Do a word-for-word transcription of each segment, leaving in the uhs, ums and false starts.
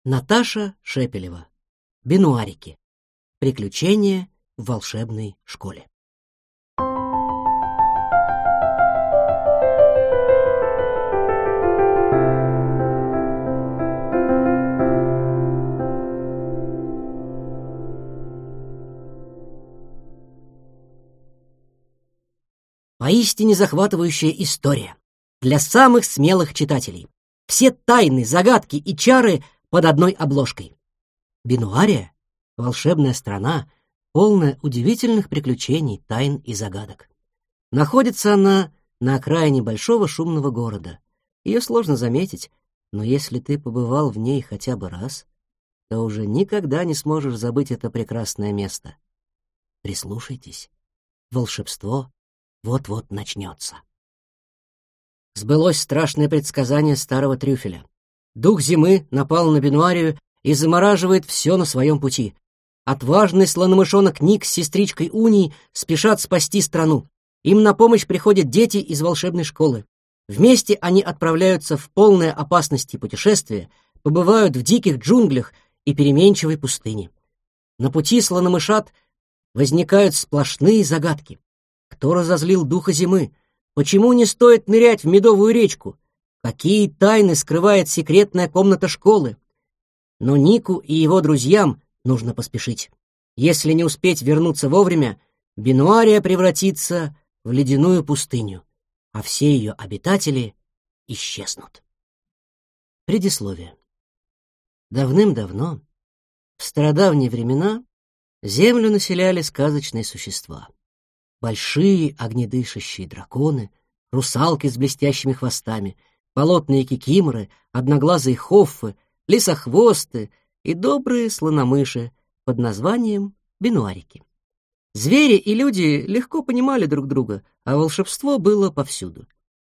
Наташа Шепелева. Бенуарики. Приключения в волшебной школе. Поистине захватывающая история для самых смелых читателей. Все тайны, загадки и чары под одной обложкой. Бенуария — волшебная страна, полная удивительных приключений, тайн и загадок. Находится она на окраине большого шумного города. Ее сложно заметить, но если ты побывал в ней хотя бы раз, то уже никогда не сможешь забыть это прекрасное место. Прислушайтесь. Волшебство вот-вот начнется. Сбылось страшное предсказание старого трюфеля. Дух зимы напал на Бенуарию и замораживает все на своем пути. Отважный слономышонок Ник с сестричкой Уней спешат спасти страну. Им на помощь приходят дети из волшебной школы. Вместе они отправляются в полное опасности путешествие, побывают в диких джунглях и переменчивой пустыне. На пути слономышат возникают сплошные загадки. Кто разозлил духа зимы? Почему не стоит нырять в медовую речку? Какие тайны скрывает секретная комната школы? Но Нику и его друзьям нужно поспешить. Если не успеть вернуться вовремя, Бенуария превратится в ледяную пустыню, а все ее обитатели исчезнут. Предисловие. Давным-давно, в стародавние времена, землю населяли сказочные существа. Большие огнедышащие драконы, русалки с блестящими хвостами, болотные кикиморы, одноглазые хоффы, лисохвосты и добрые слономыши под названием бенуарики. Звери и люди легко понимали друг друга, а волшебство было повсюду.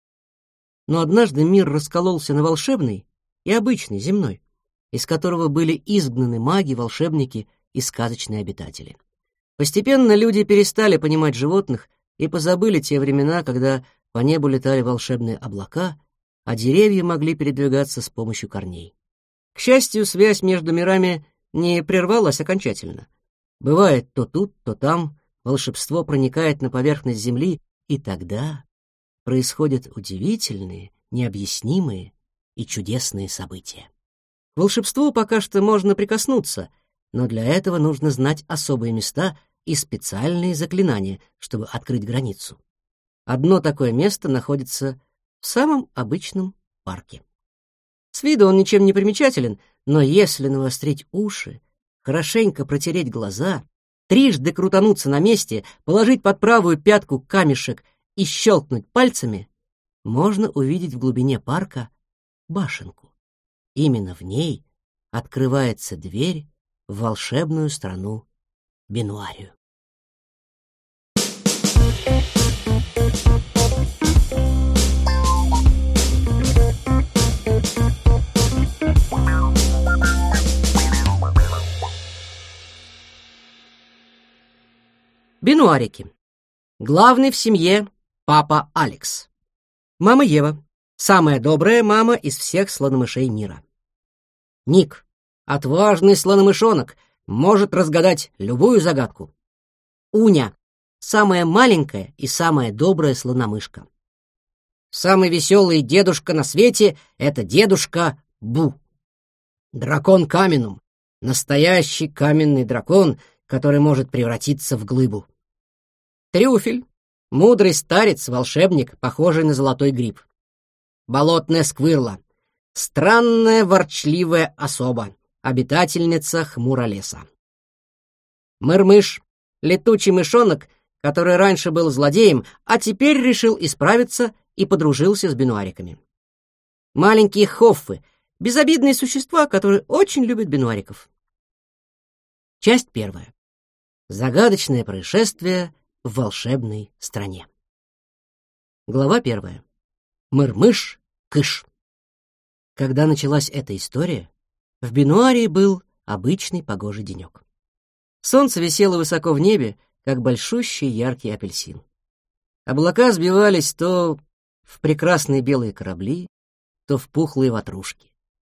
Но однажды мир раскололся на волшебный и обычный, земной, из которого были изгнаны маги, волшебники и сказочные обитатели. Постепенно люди перестали понимать животных и позабыли те времена, когда по небу летали волшебные облака, а деревья могли передвигаться с помощью корней. К счастью, связь между мирами не прервалась окончательно. Бывает то тут, то там волшебство проникает на поверхность земли, и тогда происходят удивительные, необъяснимые и чудесные события. К волшебству пока что можно прикоснуться, но для этого нужно знать особые места и специальные заклинания, чтобы открыть границу. Одно такое место находится в самом обычном парке. С виду он ничем не примечателен, но если навострить уши, хорошенько протереть глаза, трижды крутануться на месте, положить под правую пятку камешек и щелкнуть пальцами, можно увидеть в глубине парка башенку. Именно в ней открывается дверь в волшебную страну Бенуарию. Бенуарики. Главный в семье папа Алекс. Мама Ева. Самая добрая мама из всех слономышей мира. Ник. Отважный слономышонок. Может разгадать любую загадку. Уня. Самая маленькая и самая добрая слономышка. Самый веселый дедушка на свете — это дедушка Бу. Дракон Каменум. Настоящий каменный дракон, который может превратиться в глыбу. Трюфель. Мудрый старец-волшебник, похожий на золотой гриб. Болотная сквырла. Странная ворчливая особа, обитательница хмуролеса. Мырмыш. Летучий мышонок, который раньше был злодеем, а теперь решил исправиться и подружился с бенуариками. Маленькие хоффы — безобидные существа, которые очень любят бенуариков. Часть первая. Загадочное происшествие в волшебной стране. Глава первая. Мырмыш-кыш. Когда началась эта история, в Бенуарии был обычный погожий денек. Солнце висело высоко в небе, как большущий яркий апельсин. Облака сбивались то в прекрасные белые корабли, то в пухлые ватрушки.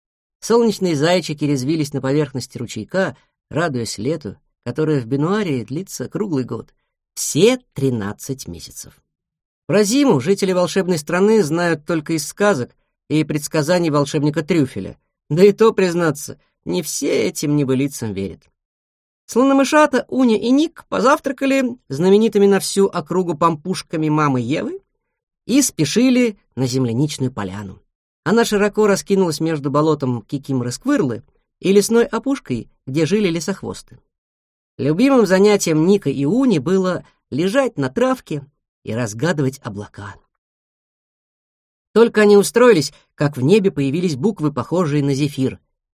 Солнечные зайчики резвились на поверхности ручейка, радуясь лету, которое в Бенуаре длится круглый год, все тринадцать месяцев. Про зиму жители волшебной страны знают только из сказок и предсказаний волшебника Трюфеля, да и то, признаться, не все этим небылицам верят. Слономышата Уня и Ник позавтракали знаменитыми на всю округу пампушками мамы Евы и спешили на земляничную поляну. Она широко раскинулась между болотом Кикиморы-Сквырлы и лесной опушкой, где жили лесохвосты. Любимым занятием Ника и Уни было лежать на травке и разгадывать облака. Только они устроились, как в небе появились буквы, похожие на зефир.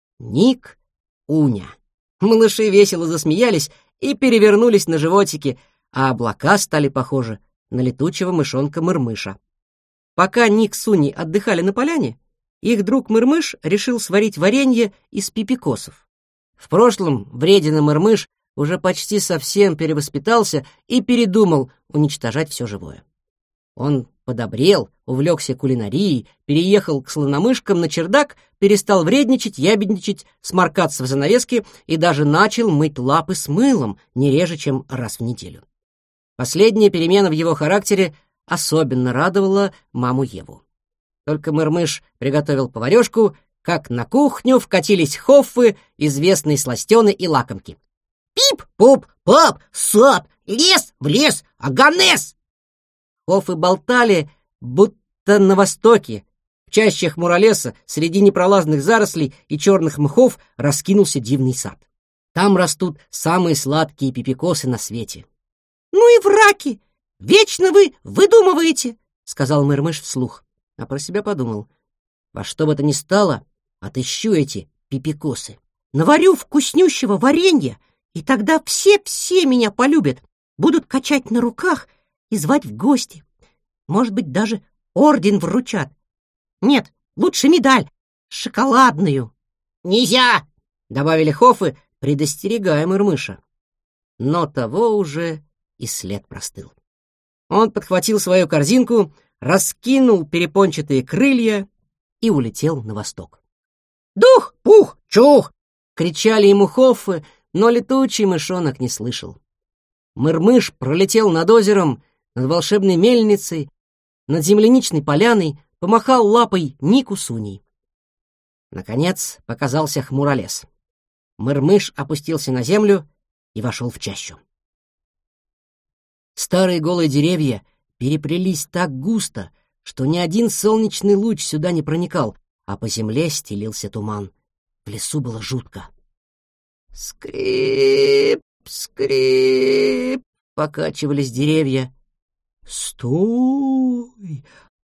Ник, Уня. Малыши весело засмеялись и перевернулись на животики, а облака стали похожи на летучего мышонка-мырмыша. Пока Ник с Уней отдыхали на поляне, их друг Мырмыш решил сварить варенье из пипикосов. В прошлом вредина Мырмыш уже почти совсем перевоспитался и передумал уничтожать все живое. Он подобрел, увлекся кулинарией, переехал к слономышкам на чердак, перестал вредничать, ябедничать, сморкаться в занавеске и даже начал мыть лапы с мылом не реже, чем раз в неделю. Последняя перемена в его характере особенно радовала маму Еву. Только Мырмыш приготовил поварёшку, как на кухню вкатились хоффы, известные сластёны и лакомки. «Пип, пуп, пап, сап, лес в лес, аганес!» Хоффы болтали, будто на востоке. В чащах муралеса, среди непролазных зарослей и черных мхов раскинулся дивный сад. Там растут самые сладкие пипикосы на свете. «Ну и враки! Вечно вы выдумываете!» — сказал Мырмыш вслух, а про себя подумал: во что бы то ни стало, отыщу эти пипикосы. Наварю вкуснющего варенья, и тогда все-все меня полюбят, будут качать на руках и звать в гости. Может быть, даже орден вручат. Нет, лучше медаль, шоколадную. «Нельзя!» — добавили хоффы, предостерегая Мырмыша. Но того уже и след простыл. Он подхватил свою корзинку, раскинул перепончатые крылья и улетел на восток. «Дух, пух, чух!» — кричали ему хоффы, но летучий мышонок не слышал. Мырмыш пролетел над озером, над волшебной мельницей, над земляничной поляной, помахал лапой Нику с Уней. Наконец показался хмуролес. Мырмыш опустился на землю и вошел в чащу. Старые голые деревья переплелись так густо, что ни один солнечный луч сюда не проникал, а по земле стелился туман. В лесу было жутко. Скрип, скрип, покачивались деревья. «Стой,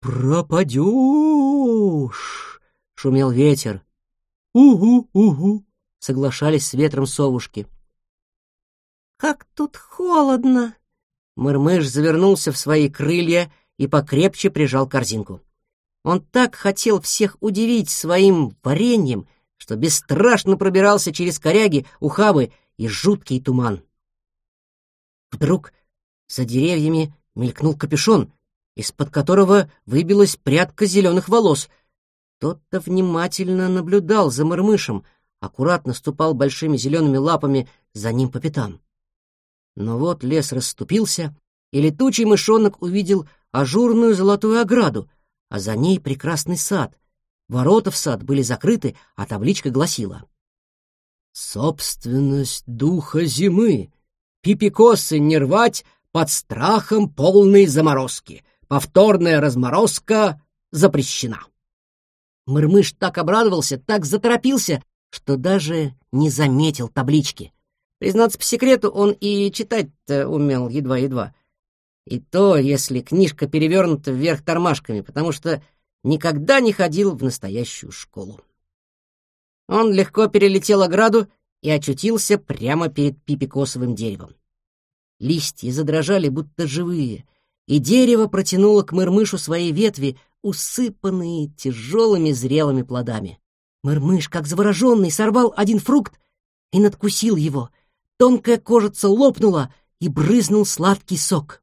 пропадешь!» — шумел ветер. «Угу, угу!» — соглашались с ветром совушки. «Как тут холодно!» Мырмыш завернулся в свои крылья и покрепче прижал корзинку. Он так хотел всех удивить своим вареньем, что бесстрашно пробирался через коряги, ухабы и жуткий туман. Вдруг за деревьями мелькнул капюшон, из-под которого выбилась прядка зеленых волос. Кто-то внимательно наблюдал за Мырмышем, аккуратно ступал большими зелеными лапами за ним по пятам. Но вот лес расступился, и летучий мышонок увидел ажурную золотую ограду, а за ней прекрасный сад. Ворота в сад были закрыты, а табличка гласила: «Собственность духа зимы. Пипикосы не рвать под страхом полной заморозки. Повторная разморозка запрещена». Мырмыш так обрадовался, так заторопился, что даже не заметил таблички. Признаться по секрету, он и читать-то умел едва-едва. И то, если книжка перевернута вверх тормашками, потому что никогда не ходил в настоящую школу. Он легко перелетел ограду и очутился прямо перед пипикосовым деревом. Листья задрожали, будто живые, и дерево протянуло к Мырмышу свои ветви, усыпанные тяжелыми зрелыми плодами. Мырмыш, как завороженный, сорвал один фрукт и надкусил его. Тонкая кожица лопнула, и брызнул сладкий сок.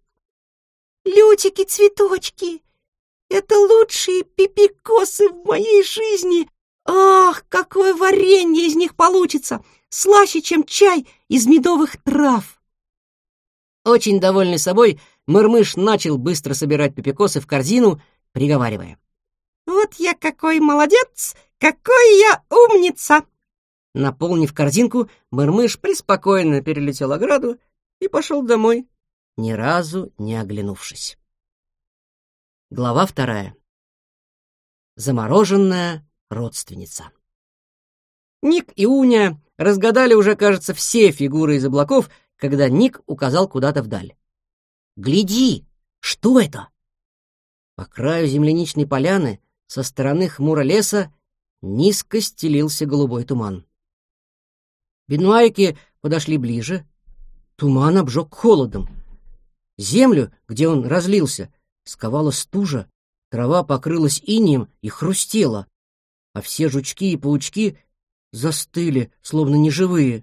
«Лютики-цветочки! Это лучшие пипикосы в моей жизни! Ах, какое варенье из них получится! Слаще, чем чай из медовых трав!» Очень довольный собой, Мырмыш начал быстро собирать папикосы в корзину, приговаривая: «Вот я какой молодец! Какой я умница!» Наполнив корзинку, Мырмыш преспокойно перелетел ограду и пошел домой, ни разу не оглянувшись. Глава вторая. Замороженная родственница. Ник и Уня разгадали уже, кажется, все фигуры из облаков, когда Ник указал куда-то вдаль. «Гляди! Что это?» По краю земляничной поляны со стороны хмуро леса низко стелился голубой туман. Бенуарики подошли ближе. Туман обжег холодом. Землю, где он разлился, сковала стужа, трава покрылась инеем и хрустела, а все жучки и паучки застыли, словно неживые.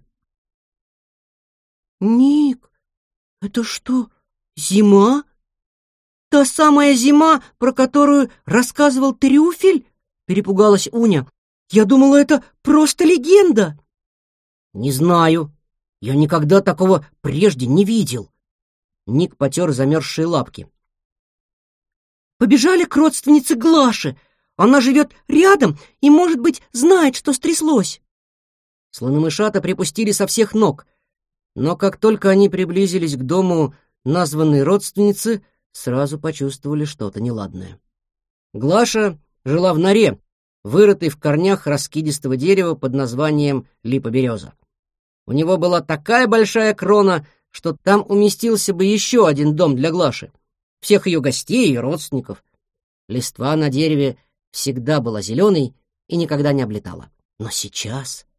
«Ник, это что, зима? Та самая зима, про которую рассказывал Трюфель?» — перепугалась Уня. «Я думала, это просто легенда». «Не знаю. Я никогда такого прежде не видел». Ник потер замерзшие лапки. «Побежали к родственнице Глаше. Она живет рядом и, может быть, знает, что стряслось». Слономышата припустили со всех ног, но как только они приблизились к дому названной родственницы, сразу почувствовали что-то неладное. Глаша жила в норе, вырытой в корнях раскидистого дерева под названием липа-береза. У него была такая большая крона, что там уместился бы еще один дом для Глаши, всех ее гостей и родственников. Листва на дереве всегда была зеленой и никогда не облетала. Но сейчас